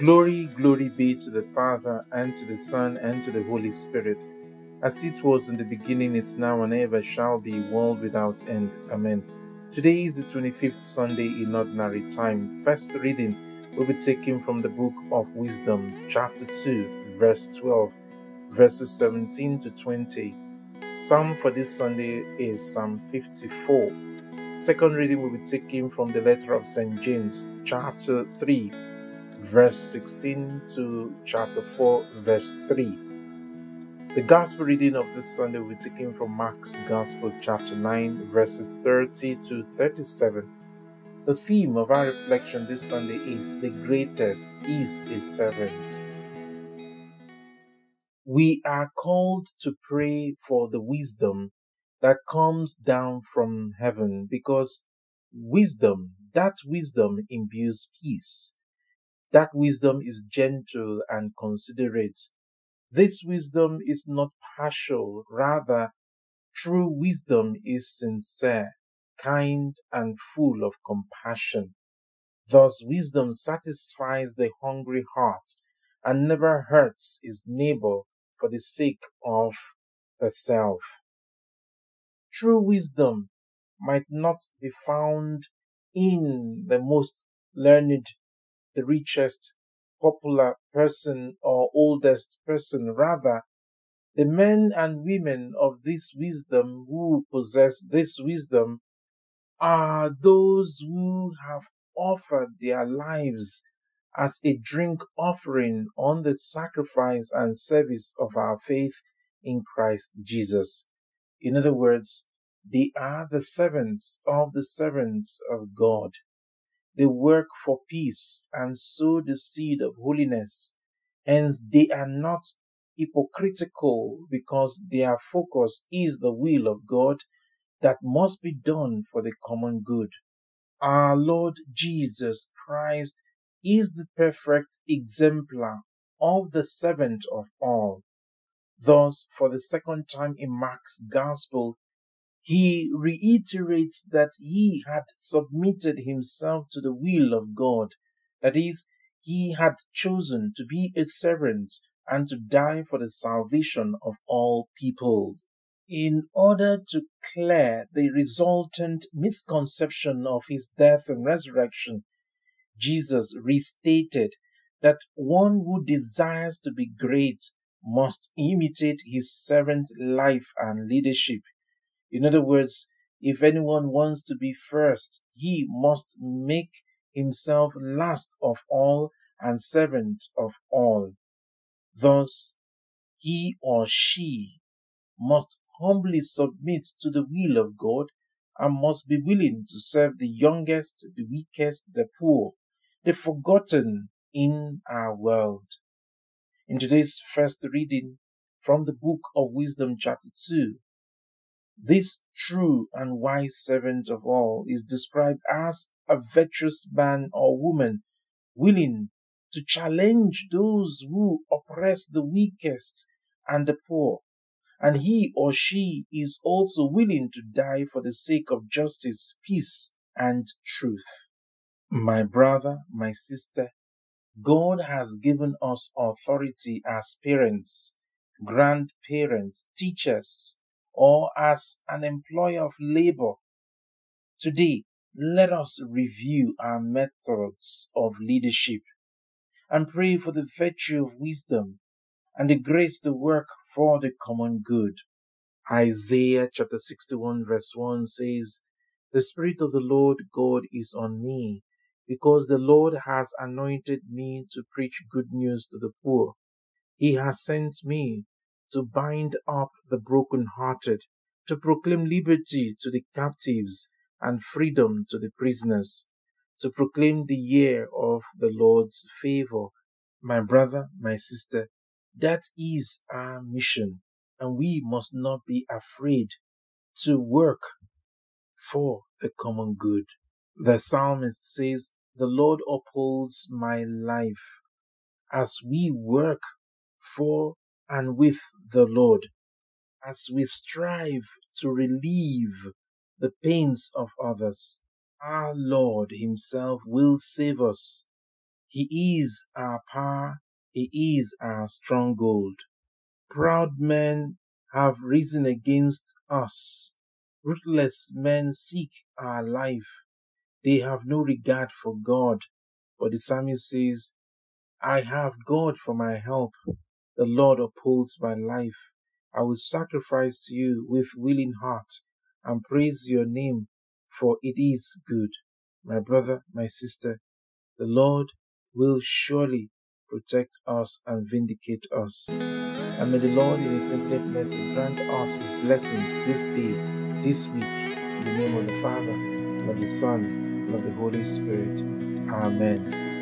Glory, glory be to the Father, and to the Son, and to the Holy Spirit, as it was in the beginning, is now, and ever shall be, world without end. Amen. Today is the 25th Sunday in Ordinary Time. First reading will be taken from the Book of Wisdom, chapter 2, verse 12, verses 17 to 20. Psalm for this Sunday is Psalm 54. Second reading will be taken from the letter of St. James, chapter 3, verse 16 to chapter 4, verse 3. The Gospel reading of this Sunday will be taken from Mark's Gospel, chapter 9, verses 30 to 37. The theme of our reflection this Sunday is "The greatest is a servant." We are called to pray for the wisdom that comes down from heaven, because that wisdom imbues peace. That wisdom is gentle and considerate. This wisdom is not partial, rather, true wisdom is sincere, kind, and full of compassion. Thus, wisdom satisfies the hungry heart and never hurts his neighbor for the sake of the self. True wisdom might not be found in the most learned, the richest, popular person, or oldest person. Rather, the men and women of this wisdom who possess this wisdom are those who have offered their lives as a drink offering on the sacrifice and service of our faith in Christ Jesus. In other words, they are the servants of God. They work for peace and sow the seed of holiness. Hence, they are not hypocritical, because their focus is the will of God that must be done for the common good. Our Lord Jesus Christ is the perfect exemplar of the servant of all. Thus, for the second time in Mark's Gospel, he reiterates that he had submitted himself to the will of God. That is, he had chosen to be a servant and to die for the salvation of all people. In order to clear the resultant misconception of his death and resurrection, Jesus restated that one who desires to be great must imitate his servant life and leadership. In other words, if anyone wants to be first, he must make himself last of all and servant of all. Thus, he or she must humbly submit to the will of God and must be willing to serve the youngest, the weakest, the poor, the forgotten in our world. In today's first reading from the Book of Wisdom, chapter 2, this true and wise servant of all is described as a virtuous man or woman willing to challenge those who oppress the weakest and the poor, and he or she is also willing to die for the sake of justice, peace, and truth. My brother, my sister, God has given us authority as parents, grandparents, teachers, or as an employer of labor. Today, let us review our methods of leadership and pray for the virtue of wisdom and the grace to work for the common good. Isaiah chapter 61 verse 1 says, "The Spirit of the Lord God is on me, because the Lord has anointed me to preach good news to the poor. He has sent me to bind up the brokenhearted, to proclaim liberty to the captives and freedom to the prisoners, to proclaim the year of the Lord's favor." My brother, my sister, that is our mission, and we must not be afraid to work for the common good. The psalmist says, "The Lord upholds my life." As we work for and with the Lord, as we strive to relieve the pains of others, our Lord Himself will save us. He is our power. He is our stronghold. Proud men have risen against us. Ruthless men seek our life. They have no regard for God. But the psalmist says, I have God for my help. The Lord upholds my life. I will sacrifice to you with willing heart and praise your name, for it is good. My brother, my sister, the Lord will surely protect us and vindicate us. And may the Lord in His infinite mercy grant us His blessings this day, this week, in the name of the Father, and of the Son, and of the Holy Spirit. Amen.